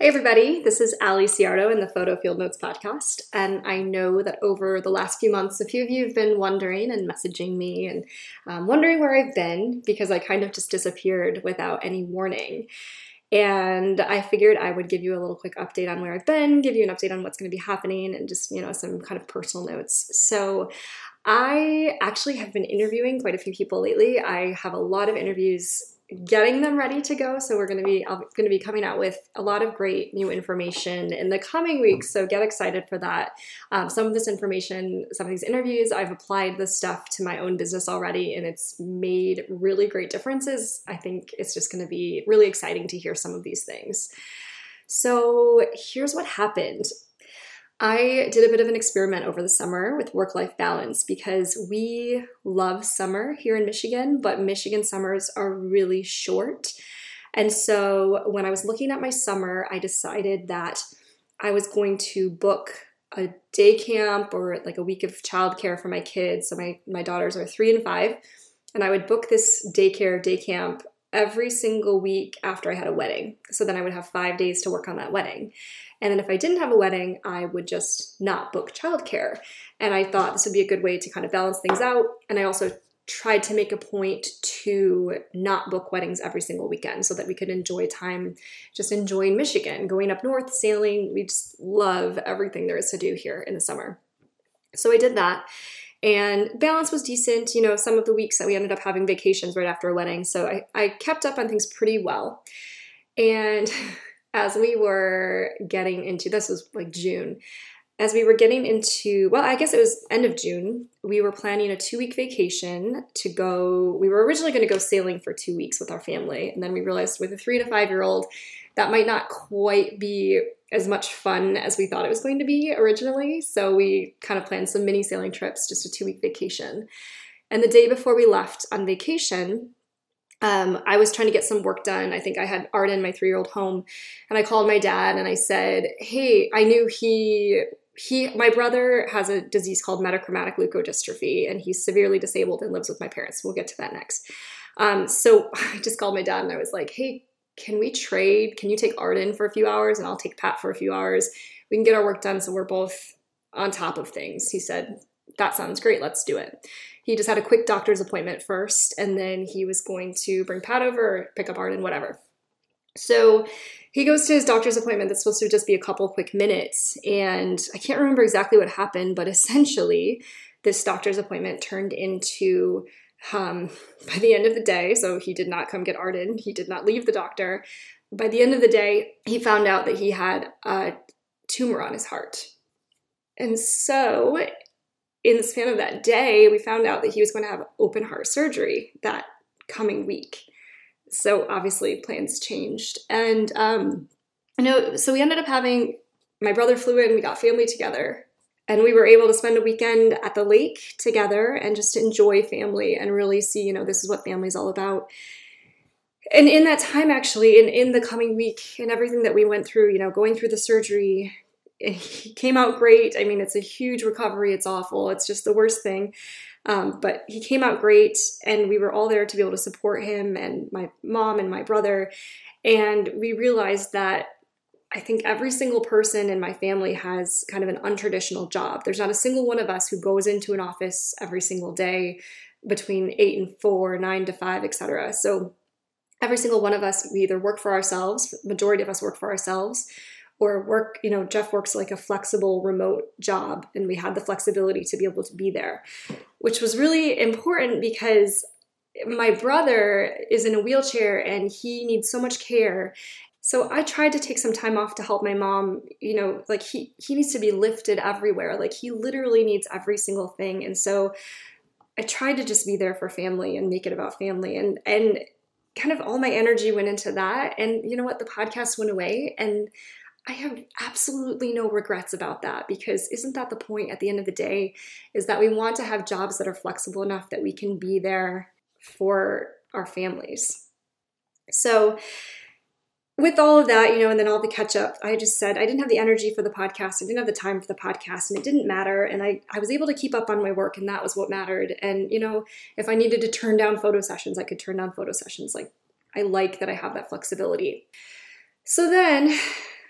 Hey everybody, this is Ali Ciardo in the Photo Field Notes podcast, and I know that over the last few months, a few of you have been wondering and messaging me and wondering where I've been because I kind of just disappeared without any warning. And I figured I would give you a little quick update on where I've been, give you an update on what's going to be happening, and just, some kind of personal notes. So I actually have been interviewing quite a few people lately. I have a lot of interviews, getting them ready to go. So I'm going to be coming out with a lot of great new information in the coming weeks. So get excited for that. Some of this information, some of these interviews, I've applied this stuff to my own business already, and it's made really great differences. I think it's just going to be really exciting to hear some of these things. So here's what happened. I did a bit of an experiment over the summer with work-life balance because we love summer here in Michigan, but Michigan summers are really short. And so when I was looking at my summer, I decided that I was going to book a day camp or like a week of childcare for my kids. So my daughters are 3 and 5, and I would book this day camp every single week after I had a wedding. So then I would have 5 days to work on that wedding. And then if I didn't have a wedding, I would just not book childcare. And I thought this would be a good way to kind of balance things out. And I also tried to make a point to not book weddings every single weekend so that we could enjoy time just enjoying Michigan, going up north, sailing. We just love everything there is to do here in the summer. So I did that. And balance was decent. Some of the weeks that we ended up having vacations right after a wedding. So I kept up on things pretty well. And as we were getting into, this was like June, as we were getting into, well, I guess it was end of June, we were planning a 2-week vacation to go. We were originally going to go sailing for 2 weeks with our family. And then we realized with a 3 to 5-year-old, that might not quite be as much fun as we thought it was going to be originally. So we kind of planned some mini sailing trips, just a 2-week vacation. And the day before we left on vacation, I was trying to get some work done. I think I had Arden, my 3-year-old, home, and I called my dad and I said, hey, I knew my brother has a disease called metachromatic leukodystrophy, and he's severely disabled and lives with my parents. We'll get to that next. So I just called my dad and I was like, hey, can we trade? Can you take Arden for a few hours and I'll take Pat for a few hours? We can get our work done so we're both on top of things. He said, that sounds great. Let's do it. He just had a quick doctor's appointment first, and then he was going to bring Pat over, pick up Arden, whatever. So he goes to his doctor's appointment that's supposed to just be a couple quick minutes, and I can't remember exactly what happened, but essentially this doctor's appointment turned into, by the end of the day, so he did not come get Arden, he did not leave the doctor. By the end of the day, he found out that he had a tumor on his heart. And so in the span of that day, we found out that he was going to have open heart surgery that coming week. So obviously plans changed. And, so we ended up my brother flew in, we got family together, and we were able to spend a weekend at the lake together and just enjoy family and really see, this is what family's all about. And in that time, actually, in the coming week and everything that we went through, going through the surgery, he came out great. I mean, it's a huge recovery. It's awful. It's just the worst thing. But he came out great, and we were all there to be able to support him and my mom and my brother. And we realized that I think every single person in my family has kind of an untraditional job. There's not a single one of us who goes into an office every single day between 8 and 4, 9 to 5, etc. So every single one of us, we either work for ourselves, majority of us work for ourselves, or work, Jeff works like a flexible remote job, and we had the flexibility to be able to be there, which was really important because my brother is in a wheelchair and he needs so much care. So I tried to take some time off to help my mom, like he needs to be lifted everywhere. Like he literally needs every single thing. And so I tried to just be there for family and make it about family, and kind of all my energy went into that. And you know what? The podcast went away, and I have absolutely no regrets about that, because isn't that the point at the end of the day, is that we want to have jobs that are flexible enough that we can be there for our families. So with all of that, and then all the catch up, I just said I didn't have the energy for the podcast. I didn't have the time for the podcast, and it didn't matter. And I was able to keep up on my work, and that was what mattered. And, if I needed to turn down photo sessions, I could turn down photo sessions. Like, I like that I have that flexibility. So then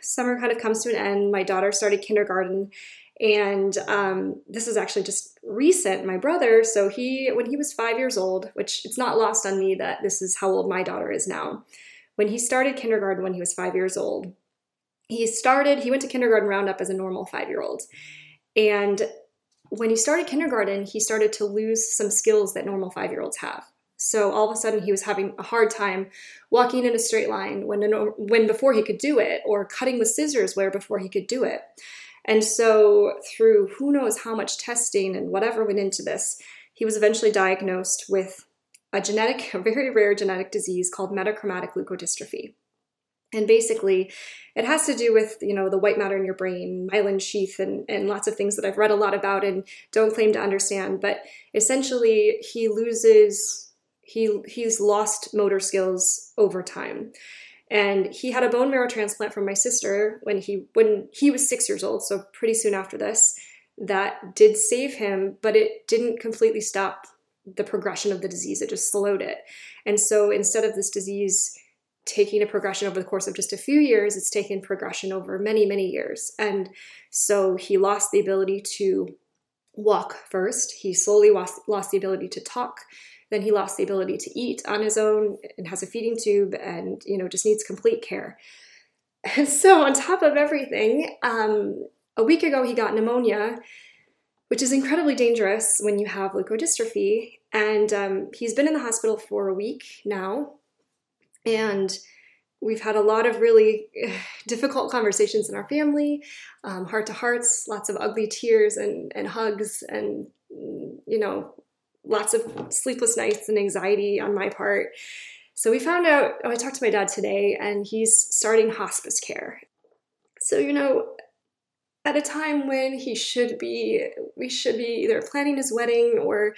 summer kind of comes to an end. My daughter started kindergarten, and this is actually just recent. My brother, when he was 5 years old, which it's not lost on me that this is how old my daughter is now. When he started kindergarten when he was 5 years old, he went to kindergarten roundup as a normal 5-year-old. And when he started kindergarten, he started to lose some skills that normal 5-year-olds have. So all of a sudden he was having a hard time walking in a straight line when before he could do it, or cutting with scissors where before he could do it. And so through who knows how much testing and whatever went into this, he was eventually diagnosed with a very rare genetic disease called metachromatic leukodystrophy. And basically, it has to do with, the white matter in your brain, myelin sheath, and lots of things that I've read a lot about and don't claim to understand. But essentially, he's lost motor skills over time. And he had a bone marrow transplant from my sister when he was 6 years old, so pretty soon after this. That did save him, but it didn't completely stop the progression of the disease. It just slowed it. And so instead of this disease taking a progression over the course of just a few years, it's taken progression over many, many years. And so he lost the ability to walk first. He slowly lost the ability to talk. Then he lost the ability to eat on his own and has a feeding tube and, just needs complete care. And so on top of everything, a week ago he got pneumonia, which is incredibly dangerous when you have leukodystrophy. And he's been in the hospital for a week now. And we've had a lot of really difficult conversations in our family, heart-to-hearts, lots of ugly tears and hugs and, lots of sleepless nights and anxiety on my part. So we found out, I talked to my dad today, and he's starting hospice care. So, at a time when we should be either planning his wedding or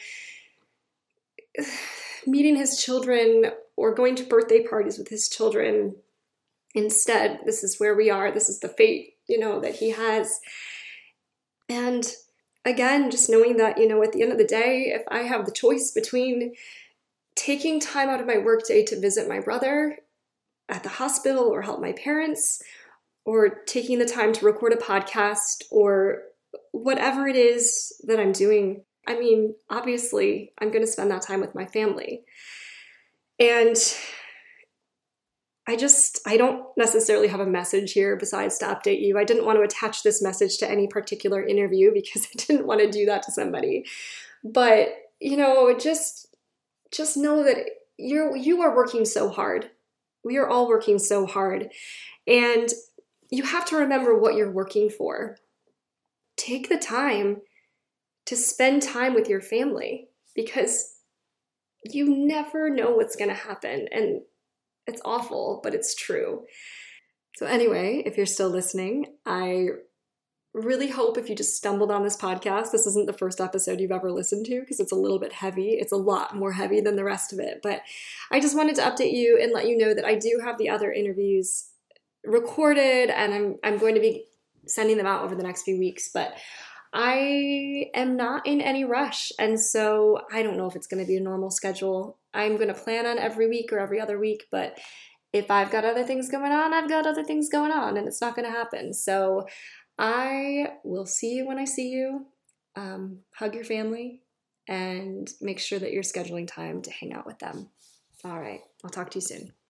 meeting his children or going to birthday parties with his children. Instead, this is where we are. This is the fate, that he has. And again, just knowing that, at the end of the day, if I have the choice between taking time out of my workday to visit my brother at the hospital or help my parents, or taking the time to record a podcast or whatever it is that I'm doing, obviously, I'm going to spend that time with my family. And I don't necessarily have a message here besides to update you. I didn't want to attach this message to any particular interview because I didn't want to do that to somebody. But, just know that you are working so hard. We are all working so hard. And you have to remember what you're working for. Take the time to spend time with your family, because you never know what's going to happen. And it's awful, but it's true. So anyway, if you're still listening, I really hope if you just stumbled on this podcast, this isn't the first episode you've ever listened to, because it's a little bit heavy. It's a lot more heavy than the rest of it. But I just wanted to update you and let you know that I do have the other interviews recorded, and I'm going to be sending them out over the next few weeks. But I am not in any rush, and so I don't know if it's going to be a normal schedule. I'm going to plan on every week or every other week, but if I've got other things going on, I've got other things going on, and it's not going to happen. So I will see you when I see you. Hug your family and make sure that you're scheduling time to hang out with them. All right, I'll talk to you soon.